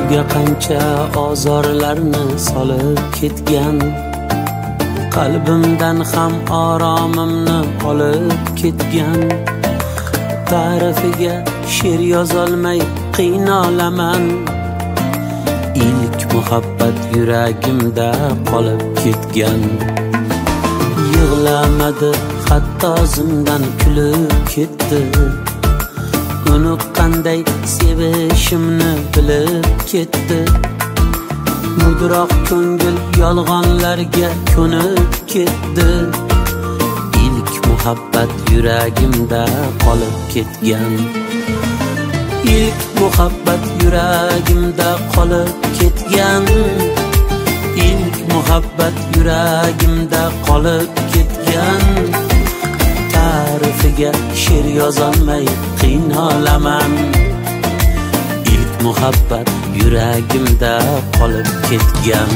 Dilga qancha ozorlarni solib ketgan, qalbimdan ham oromimni olib ketgan. Ta'rifiga she'r yozolmay qiynalaman. İlk muhabbat yuragimda qolib ketgan. Yig'lamadi, hatto zimdan kulib ketdi. Uni qanday sevishimni bilib ketdi. Mudroq ko'ngil yolg'onlarga ko'nib ketdi. İlk muhabbat yuragimda qolib ketgan. İlk muhabbat yuragimda qolib ketgan. İlk muhabbat yuragimda qolib ketgan. Ta'rifiga she'r yozolmay qiynalaman. İlk muhabbat yuragimda qolib ketgan.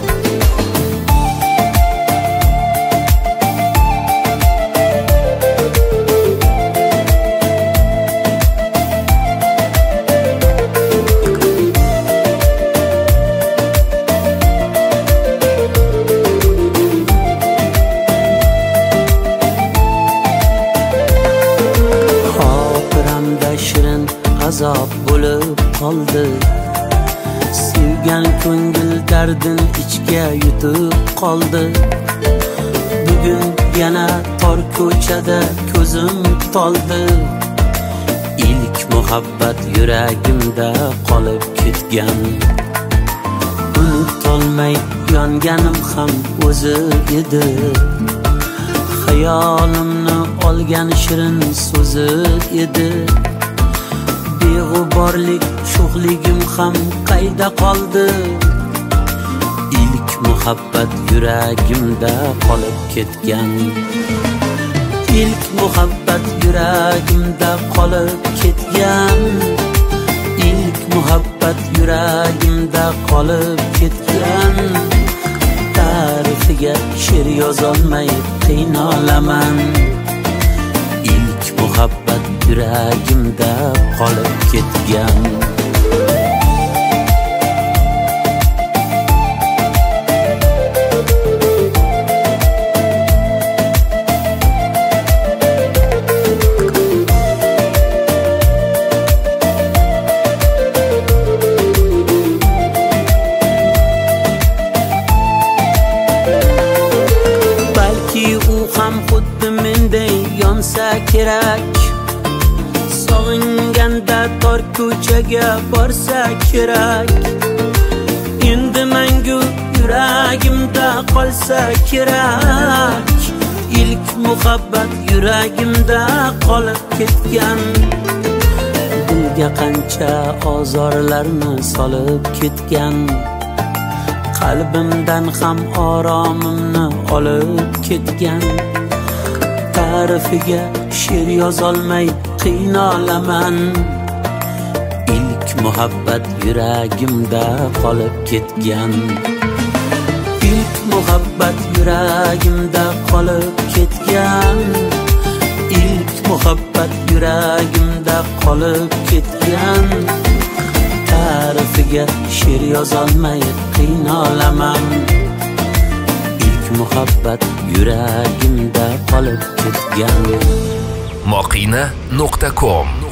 Shirin azob bo'lib qoldi. Sevgan ko'ngil dardin ichga yutib qoldi. Bugun yana tor ko'chada ko'zim toldi. İlk muhabbat yuragimda qolib ketgan. Unutolmay yonganim ham o'zi edi. Xayolimni olgan shirin so'zi edi. Beg'uborlik sho'xligim ham qayda qoldi. İlk muhabbat yuragimda qolib ketgan. İlk muhabbat yuragimda qolib ketgan. İlk muhabbat yuragimda qolib ketgan. Ta'rifiga she'r yozolmay qiynalaman. İlk muhabbat yuragimda qolib ketgan. Balki u ham xuddi menday yonsa kerak. Sog'inganda tor ko'chaga borsa kerak. Endi mangu yuragimda qolsa kerak. İlk muhabbat yuragimda qolib ketgan. Dilga qancha ozorlarni solib ketgan. Qalbimdan ham oromimni olib ketgan. Ta'rifiga she'r yozolmay qiynalaman. İlk muhabbat yuragimda qolib ketgan. İlk muhabbat yuragimda qolib ketgan. İlk muhabbat yuragimda qolib ketgan. Ta'rifiga she'r yozolmay qiynalaman. İlk muhabbat yuragimda qolib ketgan. moqina.com